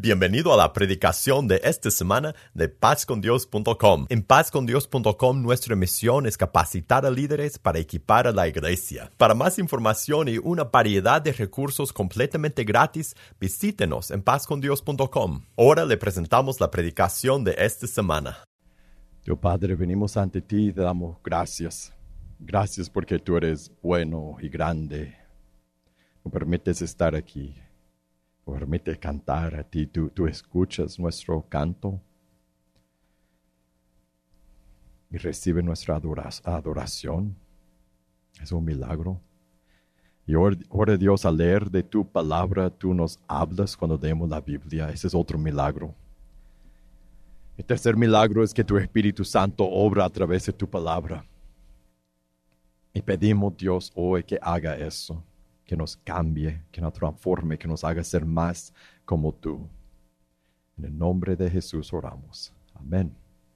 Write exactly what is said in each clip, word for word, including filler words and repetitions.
Bienvenido a la predicación de esta semana de paz con dios punto com. En paz con dios punto com nuestra misión es capacitar a líderes para equipar a la iglesia. Para más información y una variedad de recursos completamente gratis, visítenos en paz con dios punto com. Ahora le presentamos la predicación de esta semana. Dios Padre, venimos ante ti y te damos gracias. Gracias porque tú eres bueno y grande. Nos permites estar aquí. Nos permites cantar a ti. Tú, tú escuchas nuestro canto y recibe nuestra adoración. Es un milagro. Y ahora, Dios, al leer de tu palabra, tú nos hablas cuando leemos la Biblia. Ese es otro milagro. El tercer milagro es que tu Espíritu Santo obra a través de tu palabra. Y pedimos, Dios, hoy que haga eso, que nos cambie, que nos transforme, que nos haga ser más como tú. En el nombre de Jesús oramos. Amén.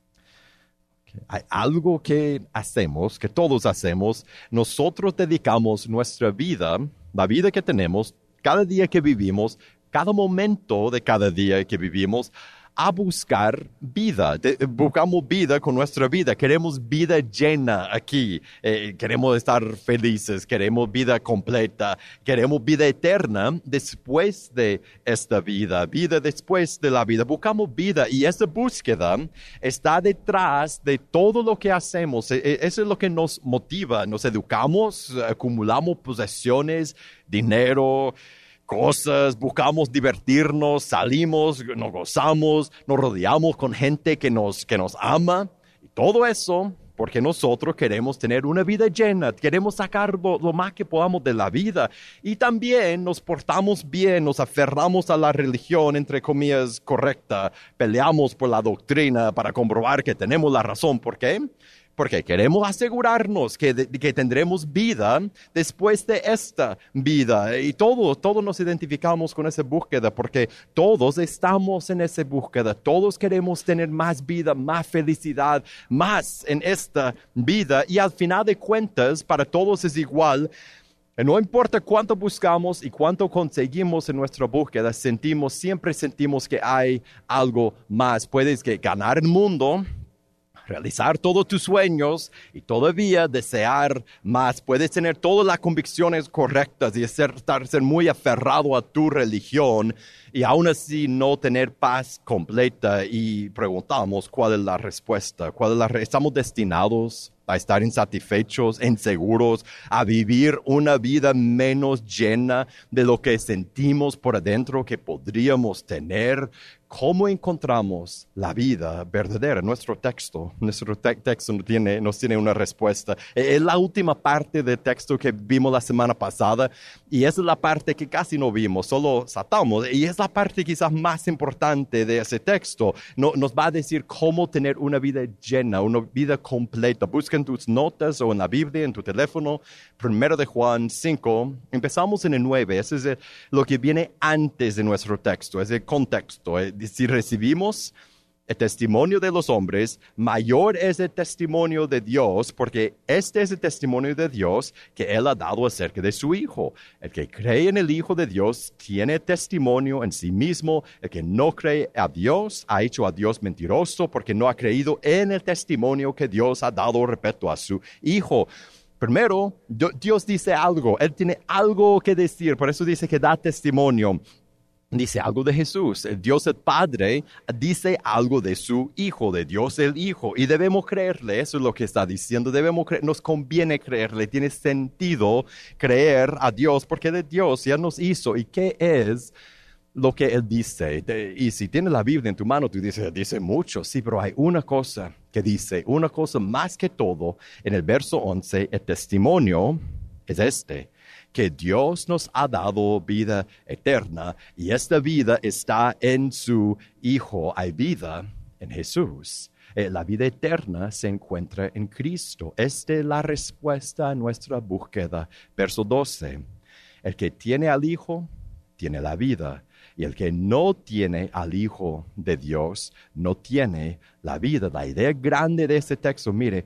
Okay. Hay algo que hacemos, que todos hacemos. Nosotros dedicamos nuestra vida, la vida que tenemos, cada día que vivimos, cada momento de cada día que vivimos, a buscar vida. De, buscamos vida con nuestra vida. Queremos vida llena aquí. Eh, queremos estar felices. Queremos vida completa. Queremos vida eterna después de esta vida. Vida después de la vida. Buscamos vida y esa búsqueda está detrás de todo lo que hacemos. Eh, eso es lo que nos motiva. Nos educamos, acumulamos posesiones, dinero, cosas, buscamos divertirnos, salimos, nos gozamos, nos rodeamos con gente que nos, que nos ama. Y todo eso porque nosotros queremos tener una vida llena, queremos sacar lo, lo más que podamos de la vida. Y también nos portamos bien, nos aferramos a la religión, entre comillas, correcta. Peleamos por la doctrina para comprobar que tenemos la razón. ¿Por qué? Porque queremos asegurarnos que, de, que tendremos vida después de esta vida. Y todos, todos nos identificamos con esa búsqueda porque todos estamos en esa búsqueda. Todos queremos tener más vida, más felicidad, más en esta vida. Y al final de cuentas, para todos es igual. No importa cuánto buscamos y cuánto conseguimos en nuestra búsqueda, sentimos, siempre sentimos que hay algo más. Puedes que ganar el mundo, realizar todos tus sueños y todavía desear más. Puedes tener todas las convicciones correctas y ser, estar, ser muy aferrado a tu religión y aún así no tener paz completa. Y preguntamos cuál es la respuesta. ¿Cuál es la re- ¿Estamos destinados a estar insatisfechos, inseguros, a vivir una vida menos llena de lo que sentimos por adentro que podríamos tener? ¿Cómo encontramos la vida verdadera? Nuestro texto, nuestro te- texto nos tiene, nos tiene una respuesta. Es la última parte del texto que vimos la semana pasada y esa es la parte que casi no vimos, solo saltamos. Y es la parte quizás más importante de ese texto. No, nos va a decir cómo tener una vida llena, una vida completa. Busca en tus notas o en la Biblia, en tu teléfono, primero de Juan cinco. Empezamos en el nueve. Eso es el, lo que viene antes de nuestro texto, es el contexto. Si recibimos el testimonio de los hombres, mayor es el testimonio de Dios, porque este es el testimonio de Dios que Él ha dado acerca de su Hijo. El que cree en el Hijo de Dios tiene testimonio en sí mismo. El que no cree a Dios ha hecho a Dios mentiroso, porque no ha creído en el testimonio que Dios ha dado respecto a su Hijo. Primero, Dios dice algo. Él tiene algo que decir, por eso dice que da testimonio. Dice algo de Jesús. El Dios el Padre dice algo de su Hijo, de Dios el Hijo. Y debemos creerle, eso es lo que está diciendo. Debemos creer, nos conviene creerle. Tiene sentido creer a Dios porque de Dios ya nos hizo. ¿Y qué es lo que Él dice? Y si tienes la Biblia en tu mano, tú dices, dice mucho. Sí, pero hay una cosa que dice, una cosa más que todo. En el verso once, el testimonio es este: que Dios nos ha dado vida eterna y esta vida está en su Hijo. Hay vida en Jesús. Eh, la vida eterna se encuentra en Cristo. Esta es la respuesta a nuestra búsqueda. Verso doce. El que tiene al Hijo, tiene la vida. Y el que no tiene al Hijo de Dios, no tiene la vida. La idea grande de este texto, mire,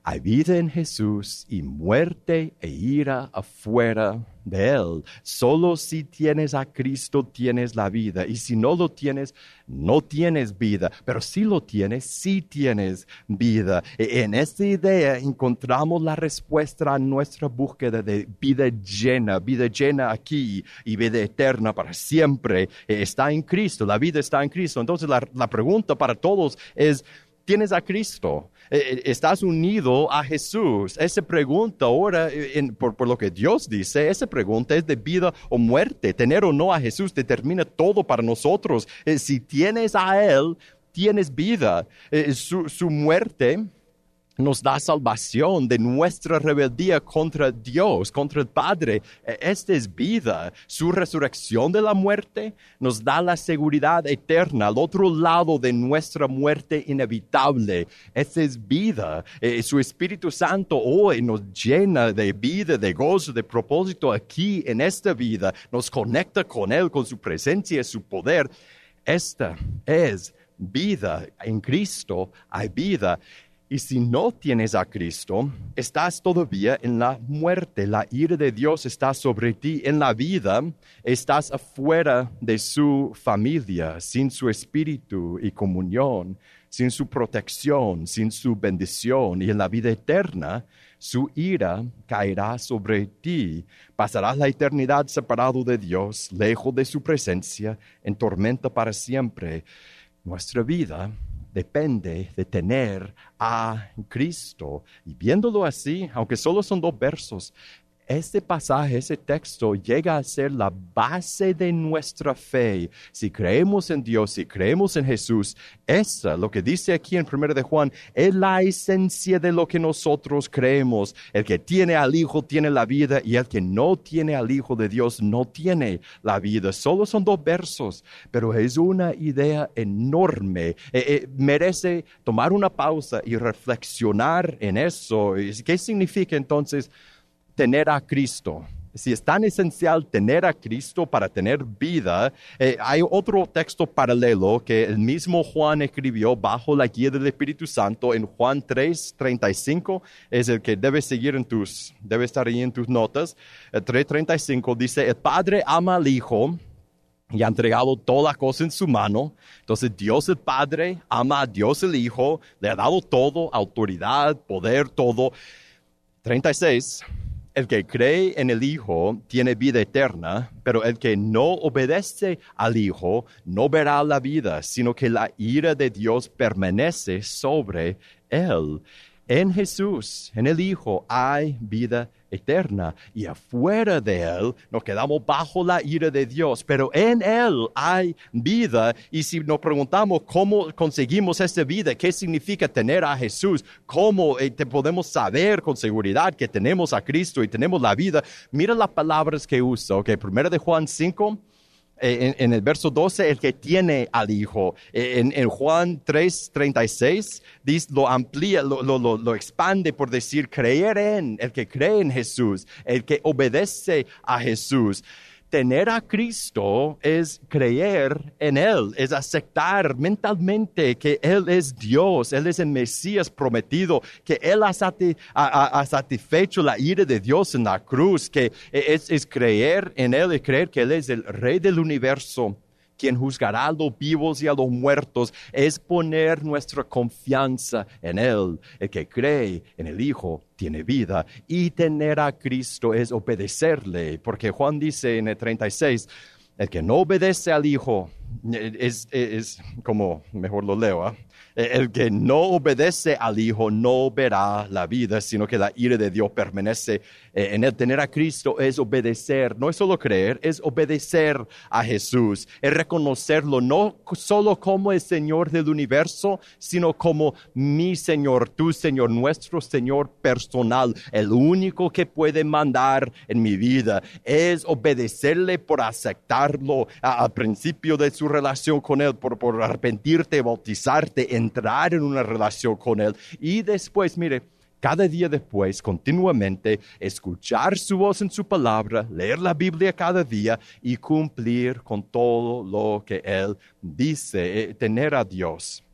Hay vida en Jesús y muerte e ira afuera de Él. Solo si tienes a Cristo tienes la vida. Y si no lo tienes, no tienes vida. Pero si lo tienes, sí tienes vida. En esta idea encontramos la respuesta a nuestra búsqueda de vida llena. Vida llena aquí y vida eterna para siempre. Está en Cristo. La vida está en Cristo. Entonces la, la pregunta para todos es, ¿tienes a Cristo? ¿Estás unido a Jesús? Esa pregunta ahora, en, por, por lo que Dios dice, esa pregunta es de vida o muerte. Tener o no a Jesús determina todo para nosotros. Eh, si tienes a Él, tienes vida. Eh, su, su muerte nos da salvación de nuestra rebeldía contra Dios, contra el Padre. Esta es vida. Su resurrección de la muerte nos da la seguridad eterna al otro lado de nuestra muerte inevitable. Esta es vida. Eh, su Espíritu Santo hoy nos llena de vida, de gozo, de propósito aquí en esta vida. Nos conecta con Él, con su presencia y su poder. Esta es vida. En Cristo hay vida. Y si no tienes a Cristo, estás todavía en la muerte. La ira de Dios está sobre ti. En la vida, estás afuera de su familia, sin su espíritu y comunión, sin su protección, sin su bendición. Y en la vida eterna, su ira caerá sobre ti. Pasarás la eternidad separado de Dios, lejos de su presencia, en tormenta para siempre. Nuestra vida depende de tener a Cristo. Y viéndolo así, aunque solo son dos versos, este pasaje, ese texto llega a ser la base de nuestra fe. Si creemos en Dios, si creemos en Jesús, esa, lo que dice aquí en primera de Juan, es la esencia de lo que nosotros creemos. El que tiene al Hijo tiene la vida y el que no tiene al Hijo de Dios no tiene la vida. Solo son dos versos, pero es una idea enorme. Eh, eh, merece tomar una pausa y reflexionar en eso. ¿Qué significa entonces tener a Cristo? Si es tan esencial tener a Cristo para tener vida, eh, hay otro texto paralelo que el mismo Juan escribió bajo la guía del Espíritu Santo en Juan tres, treinta y cinco, es el que debes seguir en tus, debe estar ahí en tus notas. El tres, treinta y cinco dice, el Padre ama al Hijo y ha entregado toda la cosa en su mano. Entonces Dios el Padre ama a Dios el Hijo, le ha dado todo, autoridad, poder, todo. treinta y seis, el que cree en el Hijo tiene vida eterna, pero el que no obedece al Hijo no verá la vida, sino que la ira de Dios permanece sobre él. En Jesús, en el Hijo, hay vida eterna. Y afuera de Él nos quedamos bajo la ira de Dios. Pero en Él hay vida. Y si nos preguntamos cómo conseguimos esta vida, qué significa tener a Jesús, cómo eh, te podemos saber con seguridad que tenemos a Cristo y tenemos la vida, mira las palabras que usa. Okay, primero de Juan cinco. En, en el verso doce, el que tiene al Hijo. En, en Juan tres, treinta y seis, dice, lo amplía, lo, lo, lo, lo expande por decir, creer en, el que cree en Jesús, el que obedece a Jesús. Tener a Cristo es creer en Él, es aceptar mentalmente que Él es Dios, Él es el Mesías prometido, que Él ha, sati- ha, ha satisfecho la ira de Dios en la cruz, que es, es creer en Él y creer que Él es el Rey del universo, quien juzgará a los vivos y a los muertos, es poner nuestra confianza en Él. El que cree en el Hijo tiene vida, y tener a Cristo es obedecerle, porque Juan dice en el treinta y seis, el que no obedece al Hijo, es, es, es como, mejor lo leo, ¿eh? El que no obedece al Hijo no verá la vida, sino que la ira de Dios permanece en él. Tener a Cristo es obedecer, no es solo creer, es obedecer a Jesús, es reconocerlo no solo como el Señor del universo, sino como mi Señor, tu Señor, nuestro Señor personal, el único que puede mandar en mi vida. Es obedecerle por aceptarlo al principio de su relación con Él, por, por arrepentirte, bautizarte, entrar en una relación con Él, y después, mire, cada día después, continuamente, escuchar su voz en su palabra, leer la Biblia cada día y cumplir con todo lo que Él dice. Eh, tener a Dios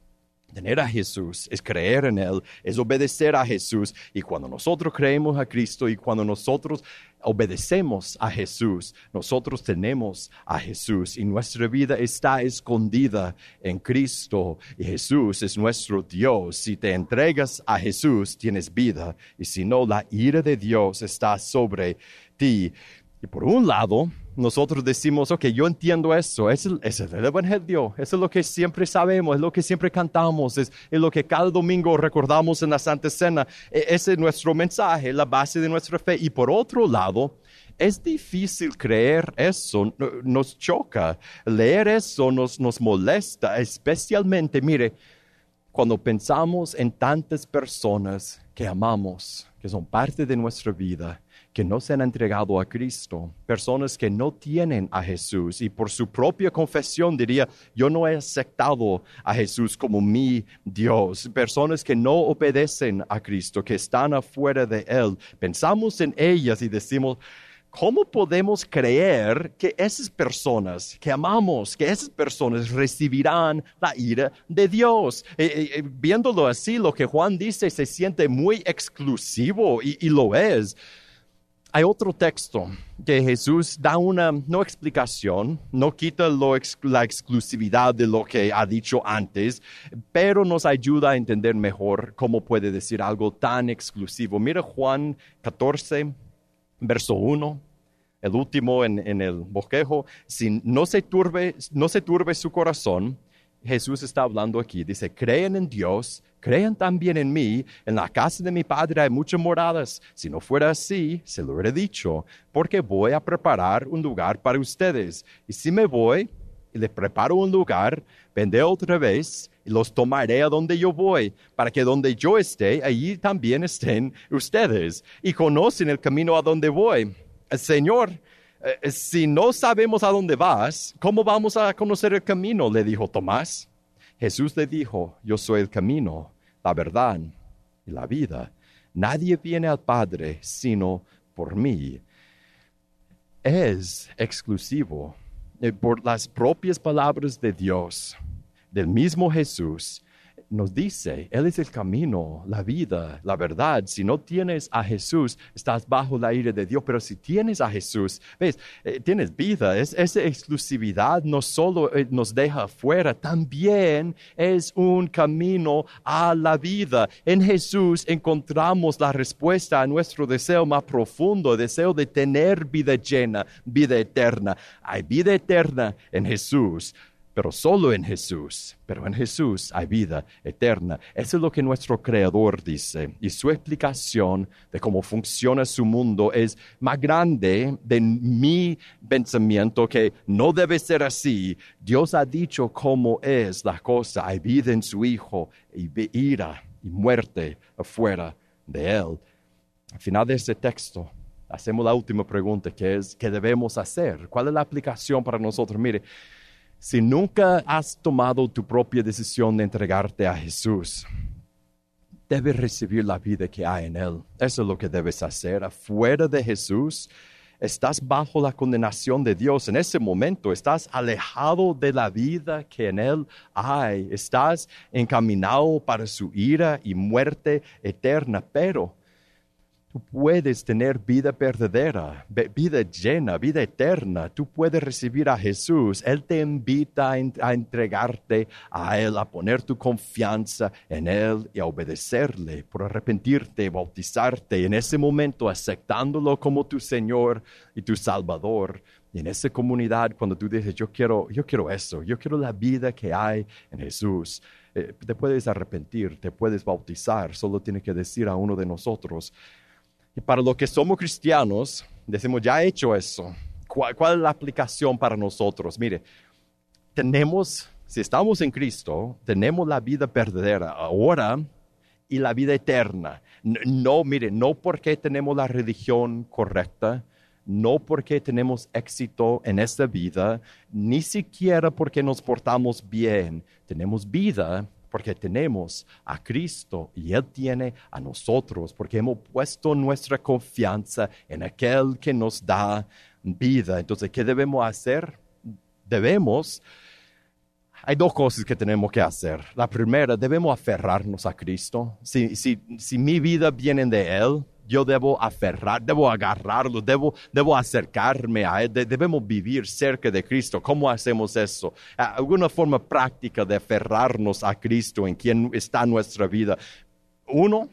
Tener a Jesús es creer en Él, es obedecer a Jesús. Y cuando nosotros creemos a Cristo y cuando nosotros obedecemos a Jesús, nosotros tenemos a Jesús y nuestra vida está escondida en Cristo. Y Jesús es nuestro Dios. Si te entregas a Jesús, tienes vida. Y si no, la ira de Dios está sobre ti. Y por un lado, nosotros decimos, ok, yo entiendo eso, es el, es el Evangelio, eso es lo que siempre sabemos, es lo que siempre cantamos, es, es lo que cada domingo recordamos en la Santa Cena. E- ese es nuestro mensaje, la base de nuestra fe. Y por otro lado, es difícil creer eso, nos choca, leer eso nos, nos molesta, especialmente, mire, cuando pensamos en tantas personas que amamos, que son parte de nuestra vida, que no se han entregado a Cristo, personas que no tienen a Jesús y por su propia confesión diría, yo no he aceptado a Jesús como mi Dios, personas que no obedecen a Cristo, que están afuera de Él. Pensamos en ellas y decimos, ¿cómo podemos creer que esas personas que amamos, que esas personas recibirán la ira de Dios? Eh, eh, viéndolo así, lo que Juan dice se siente muy exclusivo y, y lo es. Hay otro texto que Jesús da una, no explicación, no quita lo ex, la exclusividad de lo que ha dicho antes, pero nos ayuda a entender mejor cómo puede decir algo tan exclusivo. Mira Juan catorce, verso uno, el último en, en el bosquejo. Si no se turbe, no se turbe su corazón, Jesús está hablando aquí, dice, creen en Dios, crean también en mí, en la casa de mi Padre hay muchas moradas. Si no fuera así, se lo hubiera dicho, porque voy a preparar un lugar para ustedes. Y si me voy y les preparo un lugar, vendré otra vez y los tomaré a donde yo voy, para que donde yo esté, allí también estén ustedes. Y conocen el camino a donde voy. El Señor, Eh, si no sabemos a dónde vas, ¿cómo vamos a conocer el camino?, le dijo Tomás. Jesús le dijo, yo soy el camino, la verdad y la vida. Nadie viene al Padre sino por mí. Es exclusivo. Eh, por las propias palabras de Dios, del mismo Jesús, nos dice, Él es el camino, la vida, la verdad. Si no tienes a Jesús, estás bajo la ira de Dios. Pero si tienes a Jesús, ves, eh, tienes vida. Es, esa exclusividad no solo eh, nos deja afuera, también es un camino a la vida. En Jesús encontramos la respuesta a nuestro deseo más profundo, deseo de tener vida llena, vida eterna. Hay vida eterna en Jesús. Pero solo en Jesús, pero en Jesús hay vida eterna. Eso es lo que nuestro Creador dice. Y su explicación de cómo funciona su mundo es más grande de mi pensamiento, que no debe ser así. Dios ha dicho cómo es la cosa. Hay vida en su Hijo y ira y muerte afuera de Él. Al final de este texto, hacemos la última pregunta, que es, ¿qué debemos hacer? ¿Cuál es la aplicación para nosotros? Mire, si nunca has tomado tu propia decisión de entregarte a Jesús, debes recibir la vida que hay en Él. Eso es lo que debes hacer. Afuera de Jesús, estás bajo la condenación de Dios. En ese momento estás alejado de la vida que en Él hay. Estás encaminado para su ira y muerte eterna, pero tú puedes tener vida verdadera, vida llena, vida eterna. Tú puedes recibir a Jesús. Él te invita a, a entregarte a Él, a poner tu confianza en Él y a obedecerle, por arrepentirte, bautizarte, y en ese momento aceptándolo como tu Señor y tu Salvador. Y en esa comunidad, cuando tú dices, yo quiero, yo quiero eso, yo quiero la vida que hay en Jesús, eh, te puedes arrepentir, te puedes bautizar. Solo tienes que decir a uno de nosotros. Y para los que somos cristianos, decimos, ya he hecho eso. ¿Cuál, cuál es la aplicación para nosotros? Mire, tenemos, si estamos en Cristo, tenemos la vida verdadera ahora y la vida eterna. No, no, mire, no porque tenemos la religión correcta, no porque tenemos éxito en esta vida, ni siquiera porque nos portamos bien. Tenemos vida porque tenemos a Cristo y Él tiene a nosotros, porque hemos puesto nuestra confianza en aquel que nos da vida. Entonces, ¿qué debemos hacer? Debemos hay dos cosas que tenemos que hacer. La primera, debemos aferrarnos a Cristo. Si, si, si mi vida viene de Él, yo debo aferrar, debo agarrarlo, debo, debo acercarme a Él. De, debemos vivir cerca de Cristo. ¿Cómo hacemos eso? Alguna forma práctica de aferrarnos a Cristo, en quien está nuestra vida. Uno,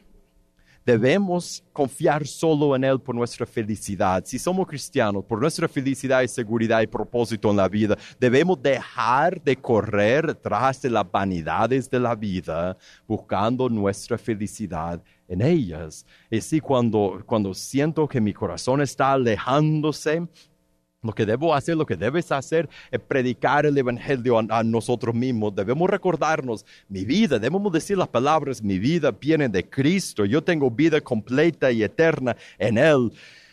debemos confiar solo en Él por nuestra felicidad. Si somos cristianos, por nuestra felicidad y seguridad y propósito en la vida, debemos dejar de correr tras de las vanidades de la vida, buscando nuestra felicidad en ellas. Y así cuando, cuando siento que mi corazón está alejándose, lo que debo hacer, lo que debes hacer es predicar el Evangelio a, a nosotros mismos. Debemos recordarnos, mi vida, debemos decir las palabras, mi vida viene de Cristo. Yo tengo vida completa y eterna en Él.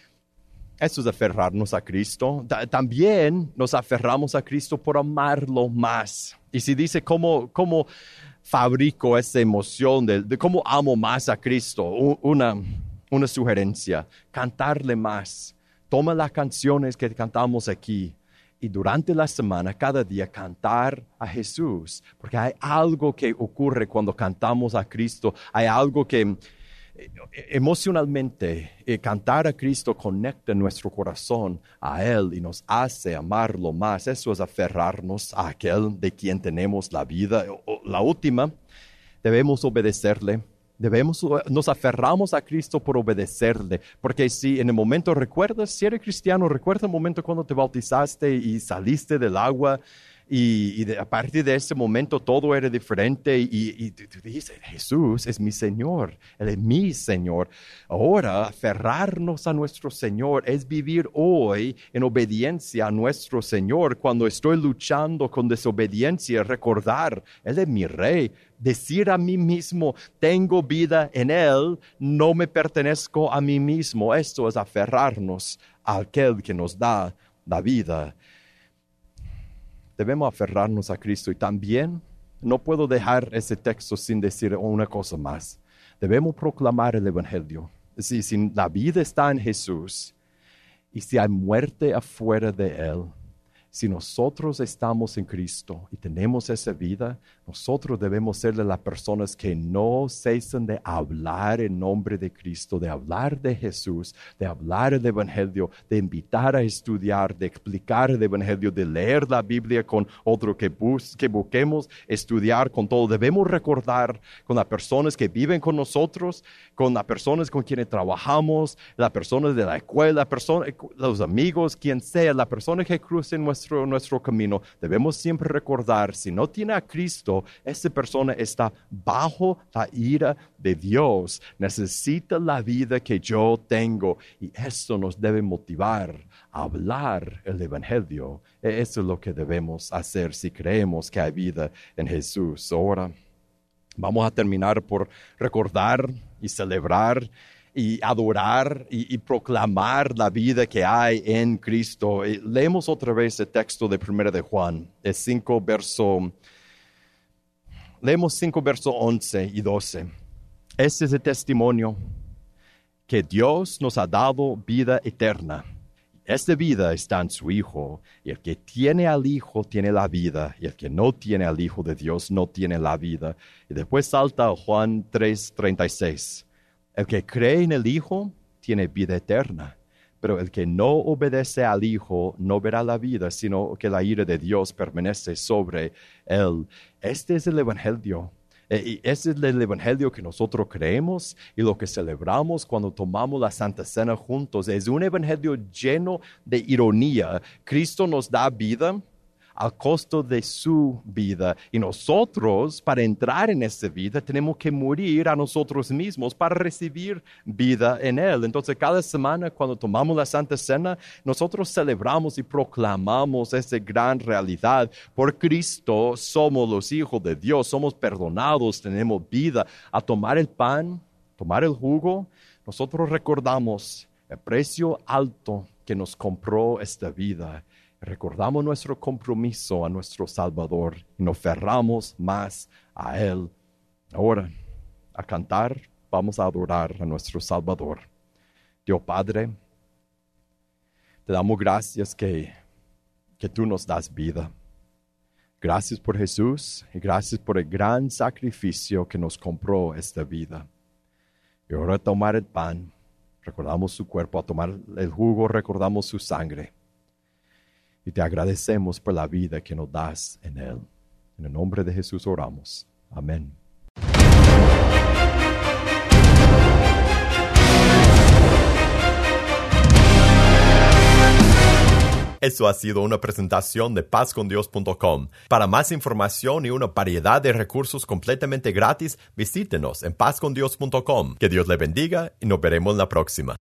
Eso es aferrarnos a Cristo. Ta- también nos aferramos a Cristo por amarlo más. Y si dice, ¿cómo, cómo fabrico esa emoción de, de cómo amo más a Cristo? U- una, una sugerencia, cantarle más. Toma las canciones que cantamos aquí y durante la semana, cada día, cantar a Jesús. Porque hay algo que ocurre cuando cantamos a Cristo. Hay algo que eh, emocionalmente eh, cantar a Cristo conecta nuestro corazón a Él y nos hace amarlo más. Eso es aferrarnos a aquel de quien tenemos la vida. O, o, la última, debemos obedecerle. Debemos, nos aferramos a Cristo por obedecerle, porque si en el momento recuerdas, si eres cristiano, recuerda el momento cuando te bautizaste y saliste del agua y, y de, a partir de ese momento todo era diferente y, y tú, tú dices, Jesús es mi Señor, Él es mi Señor. Ahora, aferrarnos a nuestro Señor es vivir hoy en obediencia a nuestro Señor. Cuando estoy luchando con desobediencia, recordar, Él es mi Rey. Decir a mí mismo, tengo vida en Él, no me pertenezco a mí mismo. Esto es aferrarnos a aquel que nos da la vida. Debemos aferrarnos a Cristo y también no puedo dejar ese texto sin decir una cosa más. Debemos proclamar el Evangelio. Si, si la vida está en Jesús y si hay muerte afuera de Él, si nosotros estamos en Cristo y tenemos esa vida, nosotros debemos ser de las personas que no cesan de hablar en nombre de Cristo, de hablar de Jesús, de hablar el Evangelio, de invitar a estudiar, de explicar el Evangelio, de leer la Biblia con otro que, bus que busquemos estudiar con todo. Debemos recordar con las personas que viven con nosotros, con las personas con quienes trabajamos, las personas de la escuela, personas, los amigos, quien sea, las personas que crucen nuestro Nuestro, nuestro camino, debemos siempre recordar, si no tiene a Cristo, esa persona está bajo la ira de Dios, necesita la vida que yo tengo y esto nos debe motivar a hablar el Evangelio. Eso es lo que debemos hacer si creemos que hay vida en Jesús. Ahora vamos a terminar por recordar y celebrar y adorar y, y proclamar la vida que hay en Cristo. Y leemos otra vez el texto de Primera de Juan, el cinco verso, leemos cinco verso once y doce. Este es el testimonio que Dios nos ha dado vida eterna. Esta vida está en su Hijo, y el que tiene al Hijo tiene la vida, y el que no tiene al Hijo de Dios no tiene la vida. Y después salta a Juan tres treinta y seis. El que cree en el Hijo tiene vida eterna, pero el que no obedece al Hijo no verá la vida, sino que la ira de Dios permanece sobre él. Este es el Evangelio. Y ese es el Evangelio que nosotros creemos y lo que celebramos cuando tomamos la Santa Cena juntos. Es un Evangelio lleno de ironía. Cristo nos da vida al costo de su vida. Y nosotros, para entrar en esa vida, tenemos que morir a nosotros mismos para recibir vida en Él. Entonces, cada semana, cuando tomamos la Santa Cena, nosotros celebramos y proclamamos esa gran realidad. Por Cristo somos los hijos de Dios, somos perdonados, tenemos vida. Al tomar el pan, tomar el jugo, nosotros recordamos el precio alto que nos compró esta vida. Recordamos nuestro compromiso a nuestro Salvador y nos aferramos más a Él. Ahora, a cantar, vamos a adorar a nuestro Salvador. Dios Padre, te damos gracias que, que tú nos das vida. Gracias por Jesús y gracias por el gran sacrificio que nos compró esta vida. Y ahora a tomar el pan, recordamos su cuerpo, a tomar el jugo, recordamos su sangre. Y te agradecemos por la vida que nos das en él. En el nombre de Jesús oramos. Amén. Eso ha sido una presentación de paz con dios punto com. Para más información y una variedad de recursos completamente gratis, visítenos en paz con dios punto com. Que Dios le bendiga y nos veremos la próxima.